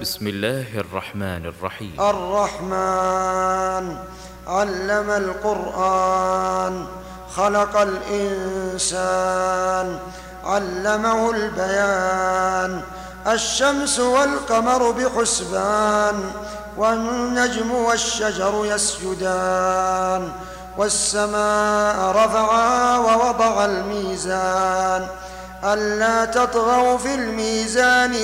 بسم الله الرحمن الرحيم. الرحمن علم القرآن، خلق الإنسان، علمه البيان. الشمس والقمر بحسبان، والنجم والشجر يسجدان. والسماء رفعها ووضع الميزان، ألا تطغوا في الميزان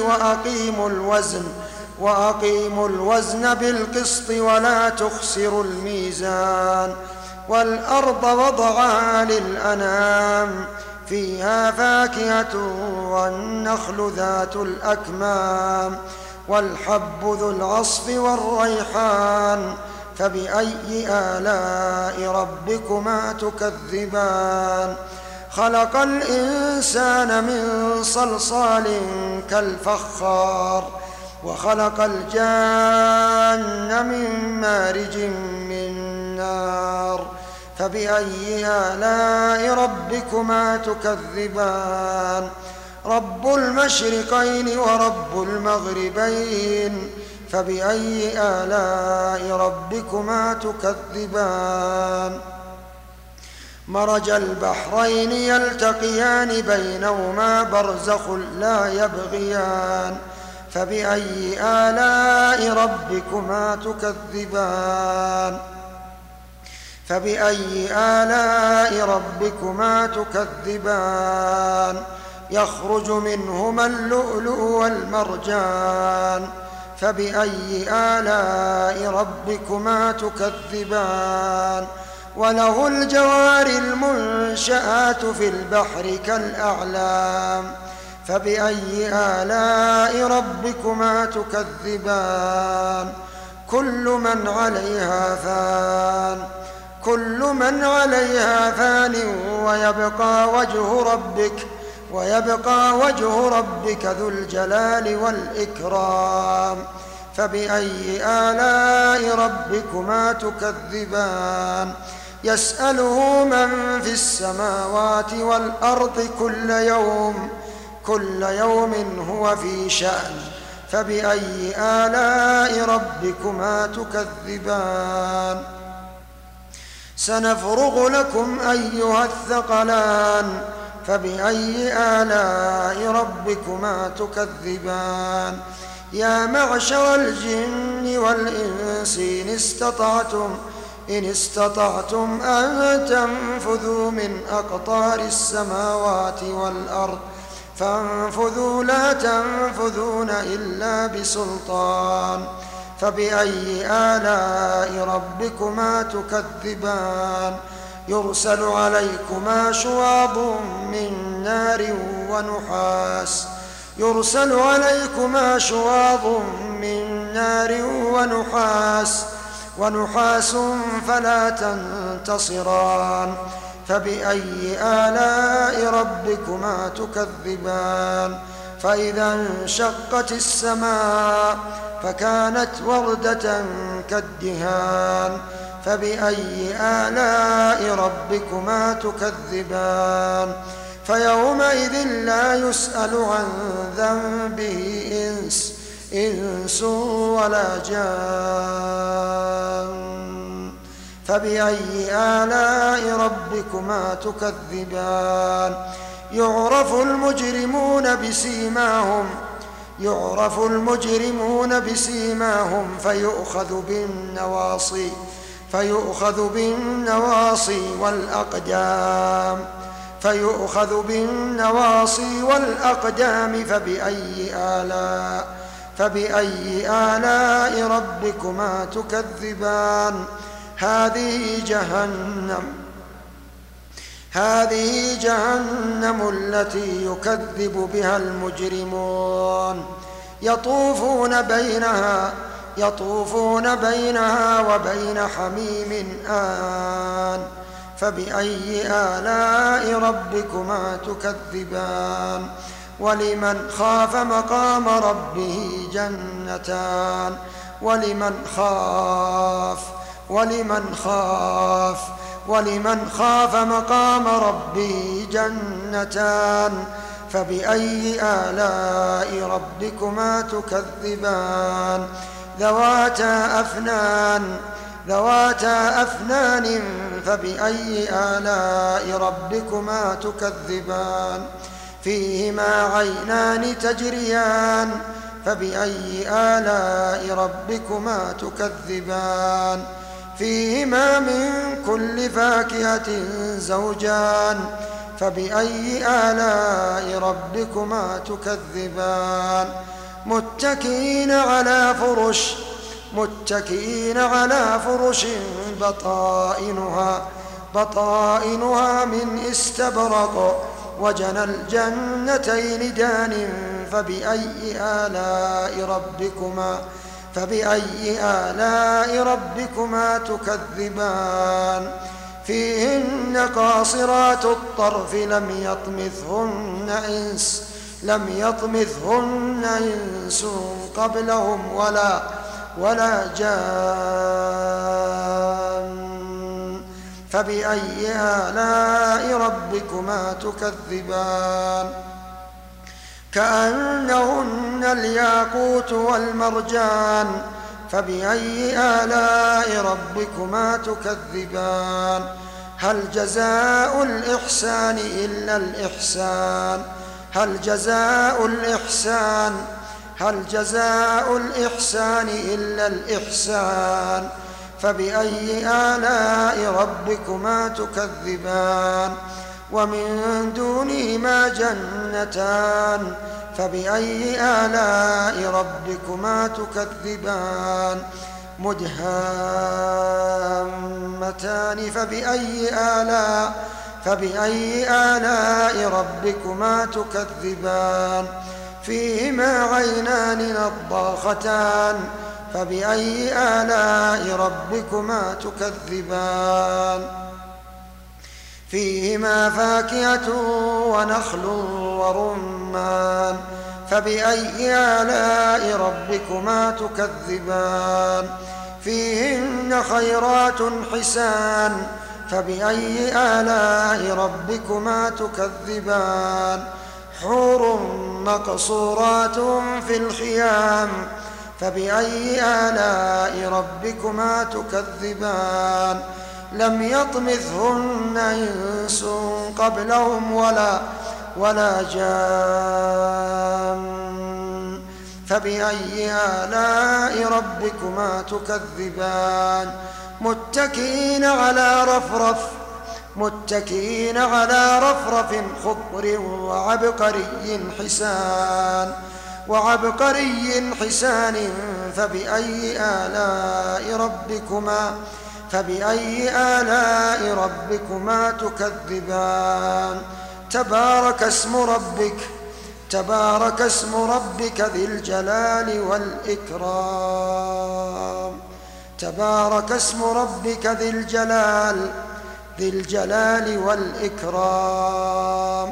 وأقيموا الوزن بالقسط ولا تخسروا الميزان. والأرض وضعها للأنام، فيها فاكهة والنخل ذات الأكمام، والحب ذو العصف والريحان. فبأي آلاء ربكما تكذبان؟ خلق الإنسان من صلصال كالفخار، وخلق الجان من مارج من نار. فبأي آلاء ربكما تكذبان؟ رب المشرقين ورب المغربين، فبأي آلاء ربكما تكذبان؟ مرج البحرين يلتقيان، بينهما برزخ لا يبغيان. فبأي آلاء ربكما تكذبان؟ فبأي آلاء ربكما تكذبان؟ يخرج منهما اللؤلؤ والمرجان. فبأي آلاء ربكما تكذبان؟ وله الجوار المنشآت في البحر كالأعلام. فبأي آلاء ربكما تكذبان؟ كل من عليها فان ويبقى وجه ربك ذو الجلال والإكرام. فبأي آلاء ربكما تكذبان؟ يسأله من في السماوات والأرض كل يوم هو في شأن. فبأي آلاء ربكما تكذبان؟ سنفرغ لكم أيها الثقلان. فبأي آلاء ربكما تكذبان؟ يا معشر الجن والإنس إن استطعتم أن تنفذوا من أقطار السماوات والأرض فانفذوا، لا تنفذون إلا بسلطان. فبأي آلاء ربكما تكذبان؟ يرسل عليكما شواظ من نار ونحاس فلا تنتصران. فبأي آلاء ربكما تكذبان؟ فإذا انشقت السماء فكانت وردة كالدهان. فبأي آلاء ربكما تكذبان؟ فيومئذ لا يسأل عن ذنبه إنس ولا جان. فبأي آلاء ربكما تكذبان؟ يعرف المجرمون بسيماهم فيؤخذ بالنواصي والأقدام. فبأي آلاء ربكما تكذبان؟ هذه جهنم التي يكذب بها المجرمون، يطوفون بينها وبين حميم آن. فبأي آلاء ربكما تكذبان؟ ولمن خاف مقام ربه جنتان. ولمن خاف مقام ربه جنتان. فبأي آلاء ربكما تكذبان ذواتا أفنان فبأي آلاء ربكما تكذبان فيهما عينان تجريان فبأي آلاء ربكما تكذبان فيهما من كل فاكهة زوجان فبأي آلاء ربكما تكذبان متكئين على فرش بطائنها من استبرق وجنى الجنتين دان فبأي آلاء ربكما تكذبان فيهن قاصرات الطرف لم يطمثهن إنس قبلهم ولا جان فبأي آلاء ربكما تكذبان كأنهن الياقوت والمرجان فبأي آلاء ربكما تكذبان هل جزاء الإحسان إلا الإحسان فبأي آلاء ربكما تكذبان ومن دونهما جنتان فبأي آلاء ربكما تكذبان مدهامتان فبأي آلاء ربكما تكذبان فيهما عينان نضاختان فبأي آلاء ربكما تكذبان فيهما فاكهة ونخل ورمان فبأي آلاء ربكما تكذبان فيهن خيرات حسان فبأي آلاء ربكما تكذبان حور مقصورات في الخيام فبأي آلاء ربكما تكذبان لم يطمثهن إنس قبلهم ولا جان فبأي آلاء ربكما تكذبان متكئين على رفرف خضر وعبقري حسان فبأي آلاء ربكما تكذبان تبارك اسم ربك ذي الجلال والإكرام